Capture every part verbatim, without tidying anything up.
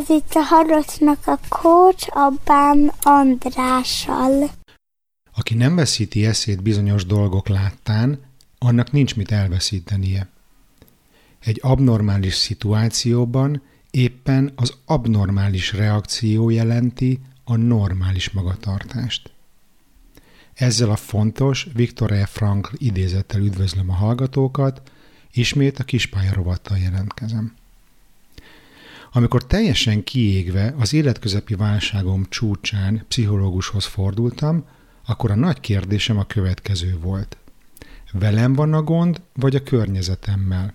Ez itt a Harocnak a Kócs Abbám Andrással. Aki nem veszíti eszét bizonyos dolgok láttán, annak nincs mit elveszítenie. Egy abnormális szituációban éppen az abnormális reakció jelenti a normális magatartást. Ezzel a fontos Viktor E. Frankl idézettel üdvözlöm a hallgatókat, ismét a Kispálya rovattal jelentkezem. Amikor teljesen kiégve az életközepi válságom csúcsán pszichológushoz fordultam, akkor a nagy kérdésem a következő volt. Velem van a gond, vagy a környezetemmel?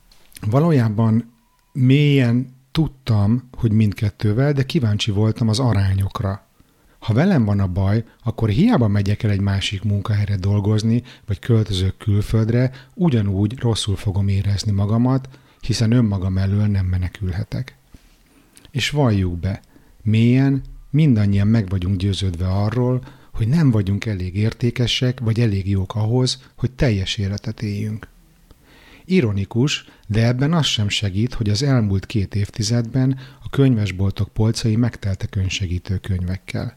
Valójában mélyen tudtam, hogy mindkettővel, de kíváncsi voltam az arányokra. Ha velem van a baj, akkor hiába megyek el egy másik munkahelyre dolgozni, vagy költözök külföldre, ugyanúgy rosszul fogom érezni magamat, hiszen önmagam elől nem menekülhetek. És valljuk be, mélyen mindannyian meg vagyunk győződve arról, hogy nem vagyunk elég értékesek, vagy elég jók ahhoz, hogy teljes életet éljünk. Ironikus, de ebben az sem segít, hogy az elmúlt két évtizedben a könyvesboltok polcai megteltek önsegítő könyvekkel.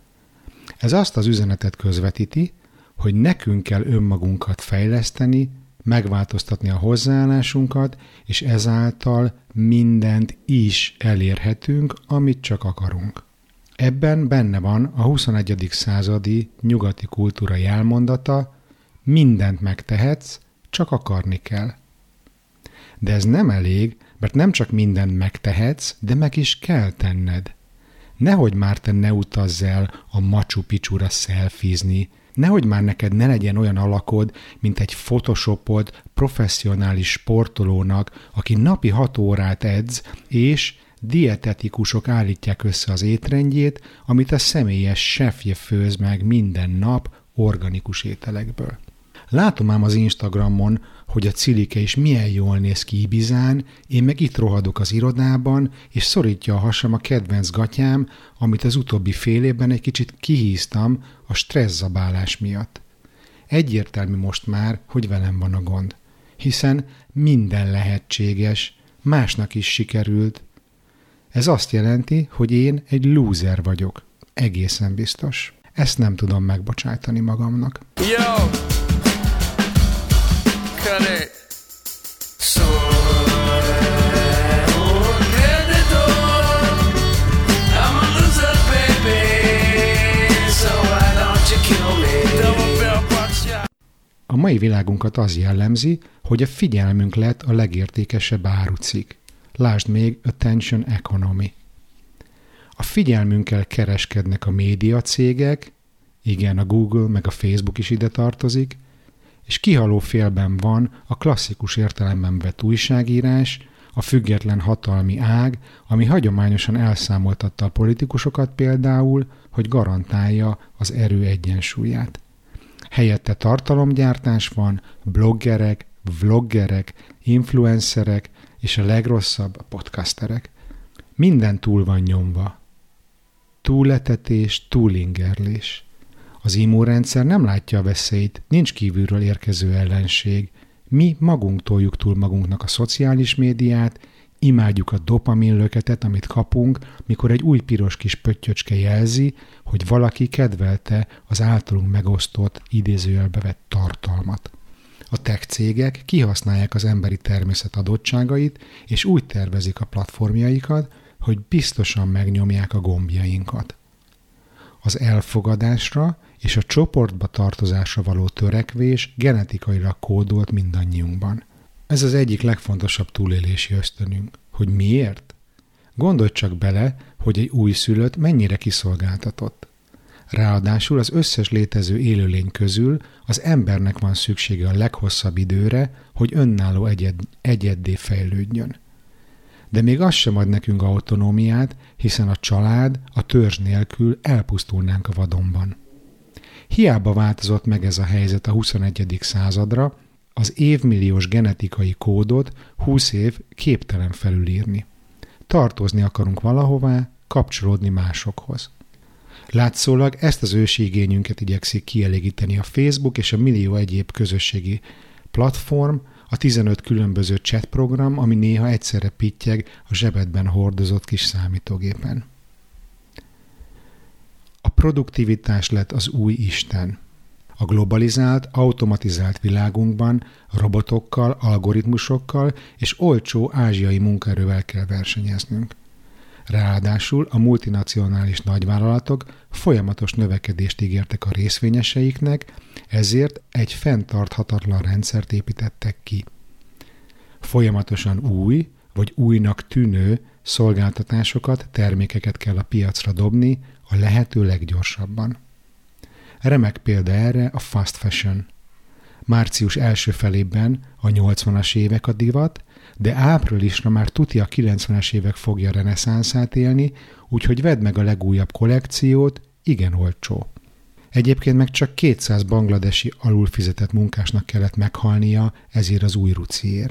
Ez azt az üzenetet közvetíti, hogy nekünk kell önmagunkat fejleszteni, megváltoztatni a hozzáállásunkat, és ezáltal mindent is elérhetünk, amit csak akarunk. Ebben benne van a huszonegyedik századi nyugati kultúra jelmondata, mindent megtehetsz, csak akarni kell. De ez nem elég, mert nem csak mindent megtehetsz, de meg is kell tenned. Nehogy már te ne utazz el a Machu Picchura szelfizni, nehogy már neked ne legyen olyan alakod, mint egy photoshopolt, professzionális sportolónak, aki napi hat órát edz, és dietetikusok állítják össze az étrendjét, amit a személyes sefje főz meg minden nap organikus ételekből. Látom ám az Instagramon, hogy a Cilike is milyen jól néz ki Ibizán, én meg itt rohadok az irodában, és szorítja a hasam a kedvenc gatyám, amit az utóbbi fél évben egy kicsit kihíztam a stresszabálás miatt. Egyértelmű most már, hogy velem van a gond, hiszen minden lehetséges, másnak is sikerült. Ez azt jelenti, hogy én egy lúzer vagyok, egészen biztos. Ezt nem tudom megbocsájtani magamnak. Yo! So a mai világunkat az jellemzi, hogy a figyelmünk lett a legértékesebb árucikk. Lásd még attention economy. A figyelmünkkel kereskednek a médiacégek, igen, a Google meg a Facebook is ide tartozik, és kihaló félben van a klasszikus értelemben vett újságírás, a független hatalmi ág, ami hagyományosan elszámoltatta a politikusokat például, hogy garantálja az erő egyensúlyát. Helyette tartalomgyártás van, bloggerek, vloggerek, influencerek, és a legrosszabb a podcasterek. Minden túl van nyomva. Túletetés, túlingerlés. Az immunrendszer nem látja a veszélyt, nincs kívülről érkező ellenség. Mi magunk toljuk túl magunknak a szociális médiát, imádjuk a dopaminlöketet, amit kapunk, mikor egy új piros kis pöttyöcske jelzi, hogy valaki kedvelte az általunk megosztott, idézőjelbe vett tartalmat. A tech cégek kihasználják az emberi természet adottságait, és úgy tervezik a platformjaikat, hogy biztosan megnyomják a gombjainkat. Az elfogadásra és a csoportba tartozásra való törekvés genetikailag kódolt mindannyiunkban. Ez az egyik legfontosabb túlélési ösztönünk. Hogy miért? Gondolj csak bele, hogy egy újszülött mennyire kiszolgáltatott. Ráadásul az összes létező élőlény közül az embernek van szüksége a leghosszabb időre, hogy önálló egyed, egyeddé fejlődjön. De még az sem ad nekünk autonómiát, hiszen a család, a törzs nélkül elpusztulnánk a vadonban. Hiába változott meg ez a helyzet a huszonegyedik századra, az évmilliós genetikai kódot húsz év képtelen felülírni. Tartozni akarunk valahová, kapcsolódni másokhoz. Látszólag ezt az ősi igényünket igyekszik kielégíteni a Facebook és a millió egyéb közösségi platform, a tizenöt különböző chat program, ami néha egyszerre pittyeg a zsebedben hordozott kis számítógépen. A produktivitás lett az új isten. A globalizált, automatizált világunkban robotokkal, algoritmusokkal és olcsó ázsiai munkaerővel kell versenyeznünk. Ráadásul a multinacionális nagyvállalatok folyamatos növekedést ígértek a részvényeseiknek, ezért egy fenntarthatatlan rendszert építettek ki. Folyamatosan új, vagy újnak tűnő szolgáltatásokat, termékeket kell a piacra dobni a lehető leggyorsabban. Remek példa erre a fast fashion. Március első felében a nyolcvanas évek a divat, de áprilisra már tuti a kilencvenes évek fogja reneszánszát élni, úgyhogy vedd meg a legújabb kollekciót, igen olcsó. Egyébként meg csak kétszáz bangladesi alulfizetett munkásnak kellett meghalnia ezért az új ruciért.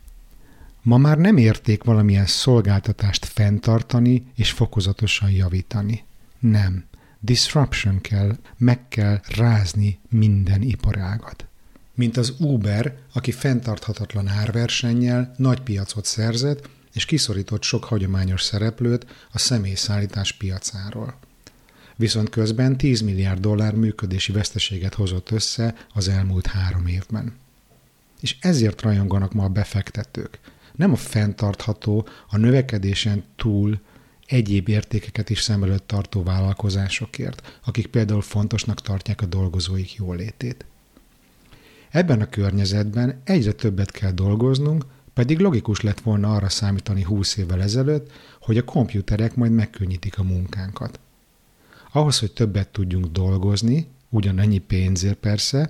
Ma már nem érték valamilyen szolgáltatást fenntartani és fokozatosan javítani. Nem. Disruption kell, meg kell rázni minden iparágat. Mint az Uber, aki fenntarthatatlan árversennyel nagy piacot szerzett, és kiszorított sok hagyományos szereplőt a személyszállítás piacáról. Viszont közben tíz milliárd dollár működési veszteséget hozott össze az elmúlt három évben. És ezért rajonganak ma a befektetők. Nem a fenntartható, a növekedésen túl egyéb értékeket is szem előtt tartó vállalkozásokért, akik például fontosnak tartják a dolgozóik jólétét. Ebben a környezetben egyre többet kell dolgoznunk, pedig logikus lett volna arra számítani húsz évvel ezelőtt, hogy a komputerek majd megkönnyítik a munkánkat. Ahhoz, hogy többet tudjunk dolgozni, ugyanannyi pénzért persze,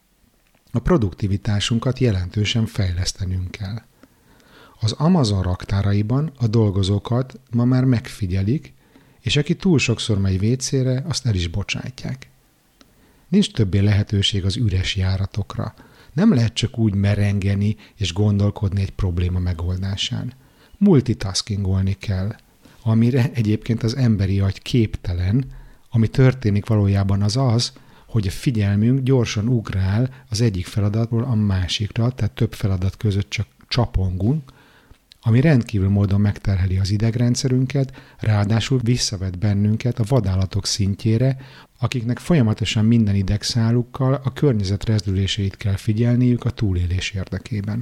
a produktivitásunkat jelentősen fejlesztenünk kell. Az Amazon raktáraiban a dolgozókat ma már megfigyelik, és aki túl sokszor megy vécére, azt el is bocsátják. Nincs többé lehetőség az üres járatokra. Nem lehet csak úgy merengeni és gondolkodni egy probléma megoldásán. Multitaskingolni kell, amire egyébként az emberi agy képtelen, ami történik valójában az az, hogy a figyelmünk gyorsan ugrál az egyik feladatról a másikra, tehát több feladat között csak csapongunk, ami rendkívül módon megterheli az idegrendszerünket, ráadásul visszavet bennünket a vadállatok szintjére, akiknek folyamatosan minden idegszálukkal a környezet rezdüléseit kell figyelniük a túlélés érdekében.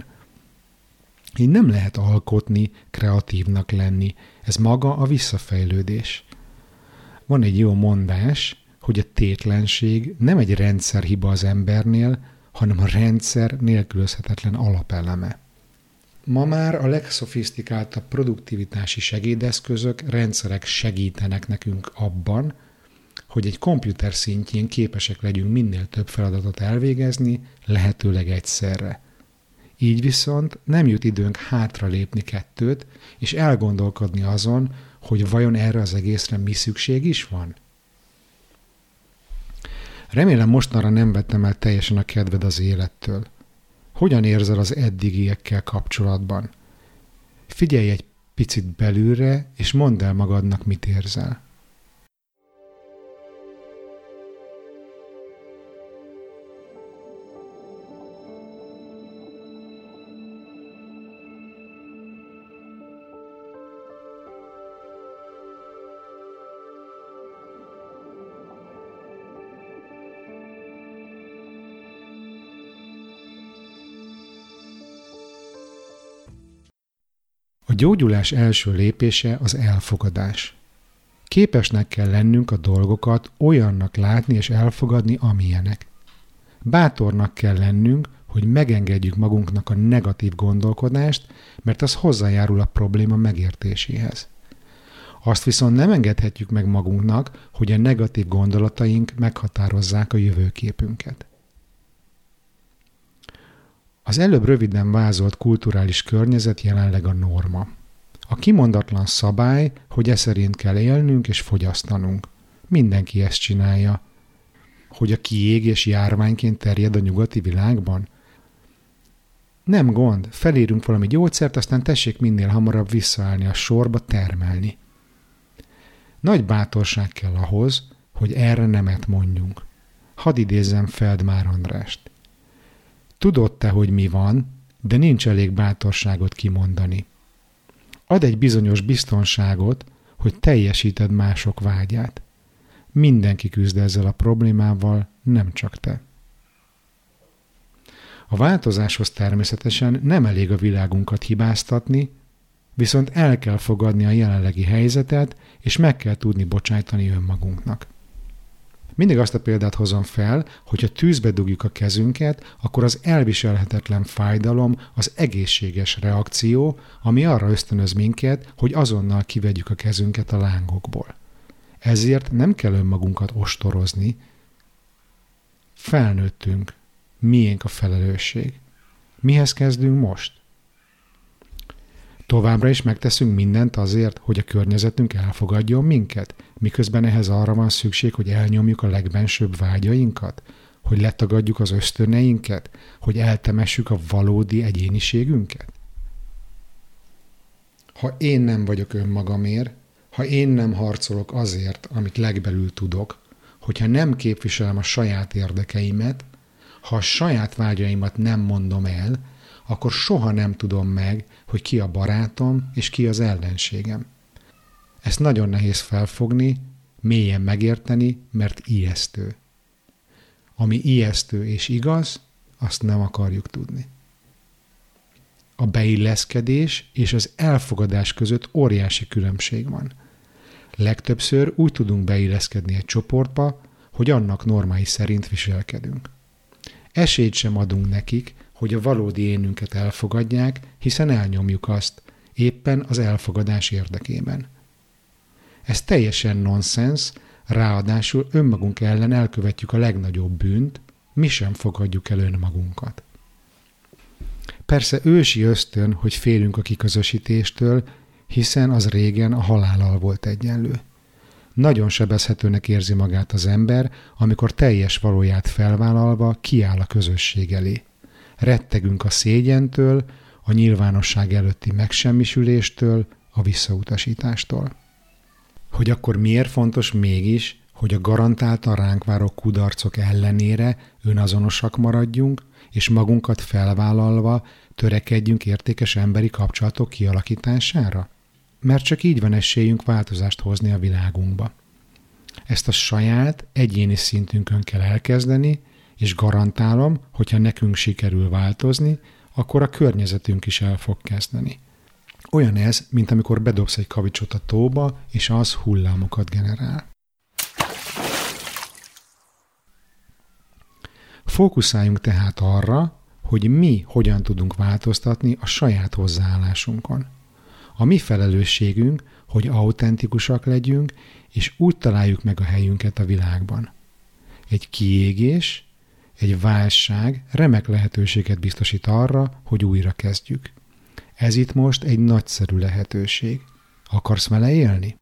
Így nem lehet alkotni, kreatívnak lenni, ez maga a visszafejlődés. Van egy jó mondás, hogy a tétlenség nem egy rendszerhiba az embernél, hanem a rendszer nélkülözhetetlen alapeleme. Ma már a legszofisztikáltabb produktivitási segédeszközök, rendszerek segítenek nekünk abban, hogy egy komputer szintjén képesek legyünk minél több feladatot elvégezni, lehetőleg egyszerre. Így viszont nem jut időnk hátralépni kettőt, és elgondolkodni azon, hogy vajon erre az egészre mi szükség is van? Remélem mostanra nem vettem el teljesen a kedved az élettől. Hogyan érzel az eddigiekkel kapcsolatban? Figyelj egy picit belülre, és mondd el magadnak, mit érzel. A gyógyulás első lépése az elfogadás. Képesnek kell lennünk a dolgokat olyannak látni és elfogadni, amilyenek. Bátornak kell lennünk, hogy megengedjük magunknak a negatív gondolkodást, mert az hozzájárul a probléma megértéséhez. Azt viszont nem engedhetjük meg magunknak, hogy a negatív gondolataink meghatározzák a jövőképünket. Az előbb röviden vázolt kulturális környezet jelenleg a norma. A kimondatlan szabály, hogy e szerint kell élnünk és fogyasztanunk. Mindenki ezt csinálja. Hogy a kiégés járványként terjed a nyugati világban? Nem gond, felírunk valami gyógyszert, aztán tessék minél hamarabb visszaállni a sorba termelni. Nagy bátorság kell ahhoz, hogy erre nemet mondjunk. Hadd idézzem Feldmár Andrást. Tudod te, hogy mi van, de nincs elég bátorságot kimondani. Ad egy bizonyos biztonságot, hogy teljesíted mások vágyát. Mindenki küzd ezzel a problémával, nem csak te. A változáshoz természetesen nem elég a világunkat hibáztatni, viszont el kell fogadni a jelenlegi helyzetet, és meg kell tudni bocsájtani önmagunknak. Mindig azt a példát hozom fel, hogy ha tűzbe dugjuk a kezünket, akkor az elviselhetetlen fájdalom az egészséges reakció, ami arra ösztönöz minket, hogy azonnal kivegyük a kezünket a lángokból. Ezért nem kell önmagunkat ostorozni. Felnőttünk. Miénk a felelősség? Mihez kezdünk most? Továbbra is megteszünk mindent azért, hogy a környezetünk elfogadjon minket, miközben ehhez arra van szükség, hogy elnyomjuk a legbensőbb vágyainkat, hogy letagadjuk az ösztöneinket, hogy eltemessük a valódi egyéniségünket? Ha én nem vagyok önmagamért, ha én nem harcolok azért, amit legbelül tudok, hogyha nem képviselem a saját érdekeimet, ha a saját vágyaimat nem mondom el, akkor soha nem tudom meg, hogy ki a barátom és ki az ellenségem. Ezt nagyon nehéz felfogni, mélyen megérteni, mert ijesztő. Ami ijesztő és igaz, azt nem akarjuk tudni. A beilleszkedés és az elfogadás között óriási különbség van. Legtöbbször úgy tudunk beilleszkedni egy csoportba, hogy annak normái szerint viselkedünk. Esélyt sem adunk nekik, hogy a valódi énünket elfogadják, hiszen elnyomjuk azt, éppen az elfogadás érdekében. Ez teljesen nonsens, ráadásul önmagunk ellen elkövetjük a legnagyobb bűnt, mi sem fogadjuk el önmagunkat. Persze ősi ösztön, hogy félünk a kiközösítéstől, hiszen az régen a halállal volt egyenlő. Nagyon sebezhetőnek érzi magát az ember, amikor teljes valóját felvállalva kiáll a közösség elé. Rettegünk a szégyentől, a nyilvánosság előtti megsemmisüléstől, a visszautasítástól. Hogy akkor miért fontos mégis, hogy a garantáltan ránk váró kudarcok ellenére önazonosak maradjunk, és magunkat felvállalva törekedjünk értékes emberi kapcsolatok kialakítására? Mert csak így van esélyünk változást hozni a világunkba. Ezt a saját, egyéni szintünkön kell elkezdeni, és garantálom, hogyha nekünk sikerül változni, akkor a környezetünk is el fog kezdeni. Olyan ez, mint amikor bedobsz egy kavicsot a tóba, és az hullámokat generál. Fókuszáljunk tehát arra, hogy mi hogyan tudunk változtatni a saját hozzáállásunkon. A mi felelősségünk, hogy autentikusak legyünk, és úgy találjuk meg a helyünket a világban. Egy kiégés, egy válság remek lehetőséget biztosít arra, hogy újra kezdjük. Ez itt most egy nagyszerű lehetőség. Akarsz vele élni?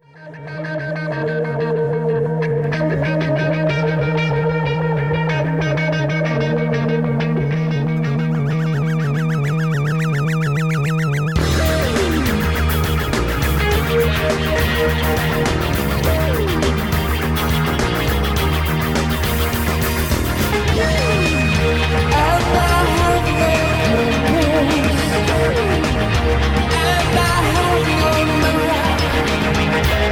And I hope you're mine.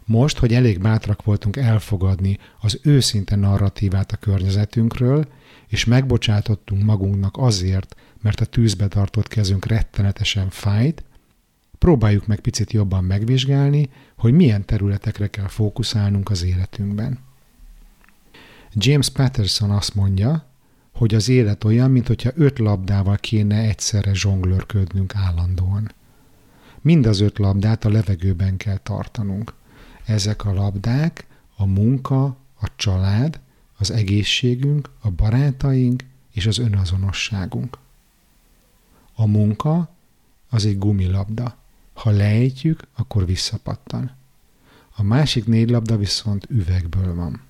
Most, hogy elég bátrak voltunk elfogadni az őszinte narratívát a környezetünkről, és megbocsátottunk magunknak azért, mert a tűzbe tartott kezünk rettenetesen fájt, próbáljuk meg picit jobban megvizsgálni, hogy milyen területekre kell fókuszálnunk az életünkben. James Patterson azt mondja, hogy az élet olyan, mintha öt labdával kéne egyszerre zsonglőrködnünk állandóan. Mind az öt labdát a levegőben kell tartanunk. Ezek a labdák a munka, a család, az egészségünk, a barátaink és az önazonosságunk. A munka az egy gumilabda. Ha leejtjük, akkor visszapattan. A másik négy labda viszont üvegből van.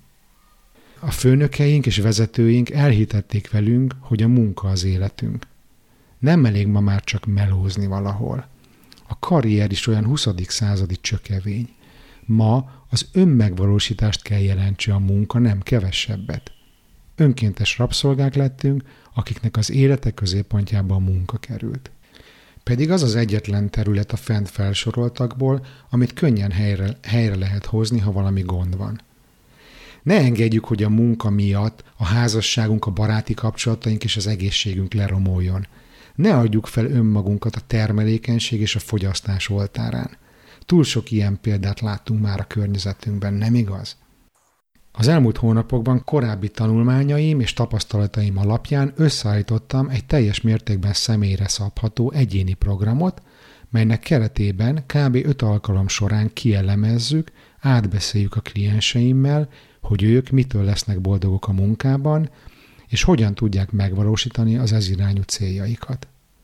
A főnökeink és vezetőink elhitették velünk, hogy a munka az életünk. Nem elég ma már csak melózni valahol. A karrier is olyan huszadik századi csökevény. Ma az önmegvalósítást kell jelentse a munka, nem kevesebbet. Önkéntes rabszolgák lettünk, akiknek az élete középpontjába a munka került. Pedig az az egyetlen terület a fent felsoroltakból, amit könnyen helyre, helyre lehet hozni, ha valami gond van. Ne engedjük, hogy a munka miatt a házasságunk, a baráti kapcsolataink és az egészségünk leromoljon. Ne adjuk fel önmagunkat a termelékenység és a fogyasztás oltárán. Túl sok ilyen példát láttunk már a környezetünkben, nem igaz? Az elmúlt hónapokban korábbi tanulmányaim és tapasztalataim alapján összeállítottam egy teljes mértékben személyre szabható egyéni programot, melynek keretében kb. öt alkalom során kielemezzük, átbeszéljük a klienseimmel, hogy ők mitől lesznek boldogok a munkában, és hogyan tudják megvalósítani az ez irányú céljaikat.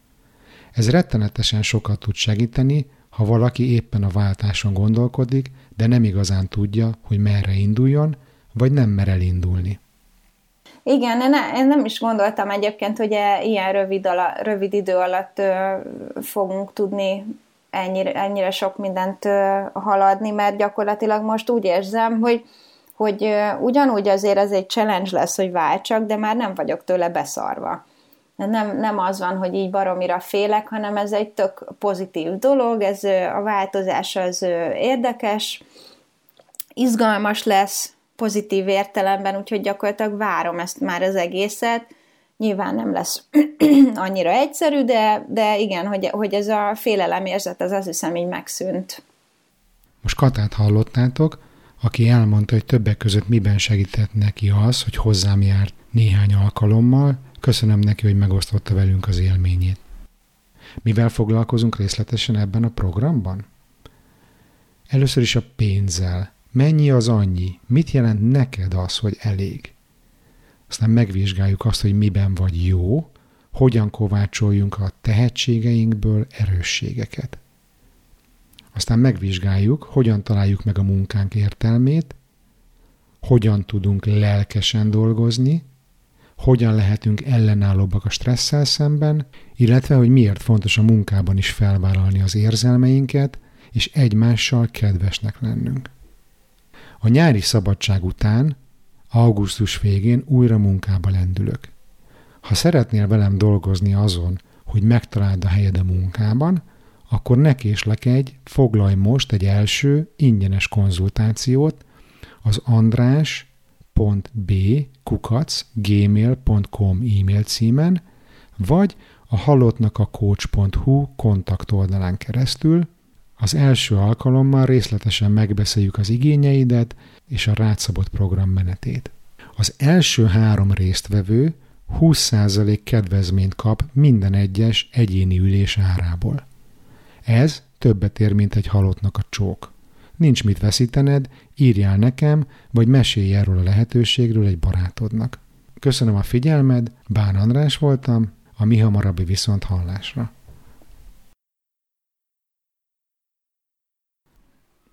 Ez rettenetesen sokat tud segíteni, ha valaki éppen a váltáson gondolkodik, de nem igazán tudja, hogy merre induljon, vagy nem mer elindulni. Igen, én, ne, én nem is gondoltam egyébként, hogy ilyen rövid, ala, rövid idő alatt ö, fogunk tudni ennyire, ennyire sok mindent ö, haladni, mert gyakorlatilag most úgy érzem, hogy, hogy ö, ugyanúgy azért ez egy challenge lesz, hogy váltsak, de már nem vagyok tőle beszarva. Nem, nem az van, hogy így baromira félek, hanem ez egy tök pozitív dolog, ez ö, a változás az ö, érdekes, izgalmas lesz, pozitív értelemben, úgyhogy gyakorlatilag várom ezt már az egészet. Nyilván nem lesz annyira egyszerű, de, de igen, hogy, hogy ez a félelemérzet, az azt hiszem így megszűnt. Most Katát hallottátok, aki elmondta, hogy többek között miben segített neki az, hogy hozzám járt néhány alkalommal. Köszönöm neki, hogy megosztotta velünk az élményét. Mivel foglalkozunk részletesen ebben a programban? Először is a pénzzel. Mennyi az annyi? Mit jelent neked az, hogy elég? Aztán megvizsgáljuk azt, hogy miben vagy jó, hogyan kovácsoljunk a tehetségeinkből erősségeket. Aztán megvizsgáljuk, hogyan találjuk meg a munkánk értelmét, hogyan tudunk lelkesen dolgozni, hogyan lehetünk ellenállóbbak a stresszel szemben, illetve hogy miért fontos a munkában is felvállalni az érzelmeinket, és egymással kedvesnek lennünk. A nyári szabadság után, augusztus végén újra munkába lendülök. Ha szeretnél velem dolgozni azon, hogy megtaláld a helyed a munkában, akkor ne késlekedj, foglalj most egy első ingyenes konzultációt az andrás pont b kukac gmail pont com e-mail címen, vagy a hallottnakacoach pont hu kontaktoldalán keresztül. Az első alkalommal részletesen megbeszéljük az igényeidet és a rád szabott program menetét. Az első három résztvevő húsz százalék kedvezményt kap minden egyes egyéni ülés árából. Ez többet ér, mint egy halottnak a csók. Nincs mit veszítened, írjál nekem, vagy mesélj erről a lehetőségről egy barátodnak. Köszönöm a figyelmed, Bán András voltam, a mi hamarabbi viszonthallásra.